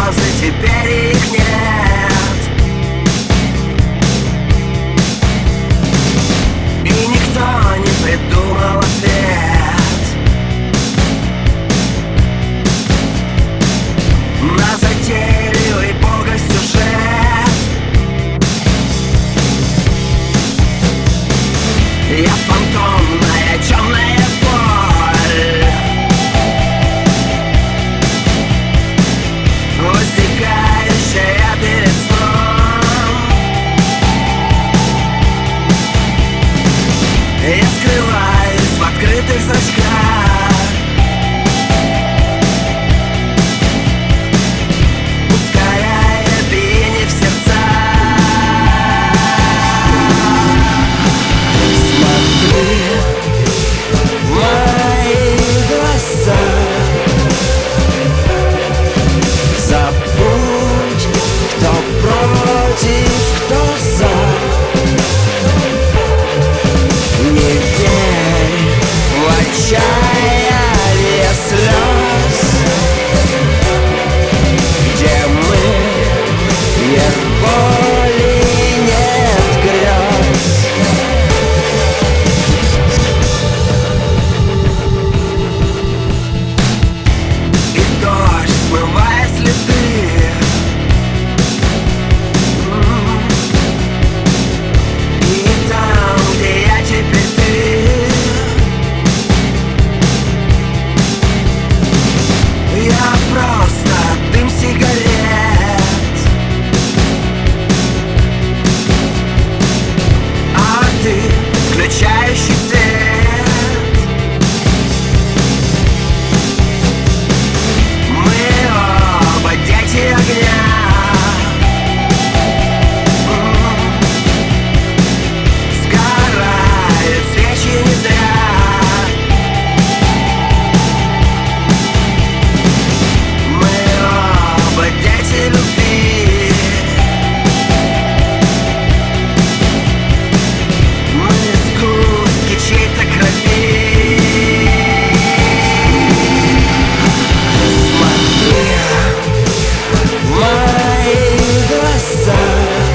слезы, теперь их нет. И никто не придумал ответ на затейливый богосюжет. Я фантомная темная боль, возникающая перед сном. Я скрываюсь в открытых зрачках, ускоряя биение в сердцах. Смотри в мои глаза, забудь, кто против, кто за. Не верь в отчаяние слез, где мы, нет боли, нет грез. И дождь смывает следы, и там, где я теперь ты, я просто дым сигарет, а ты включающий свет. Мы оба дети огня, сгорают свечи не зря. Мы оба дети любви, мы сгустки чьей-то крови. Смотри в мои глаза,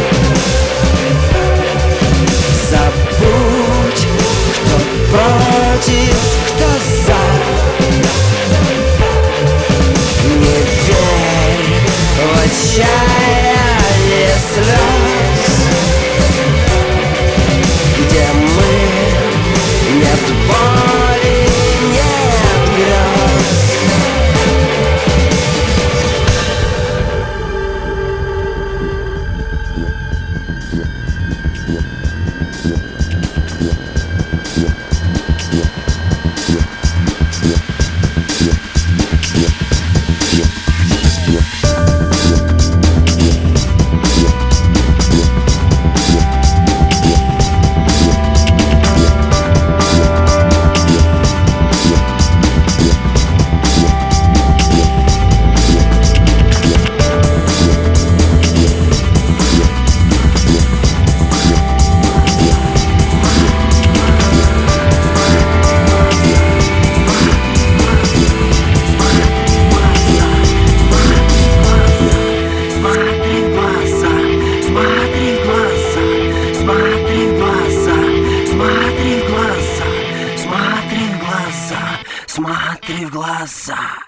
забудь, кто против, кто за. Не верь в отчаяние слез, где мы, нет боли, нет грез. Смотри в глаза.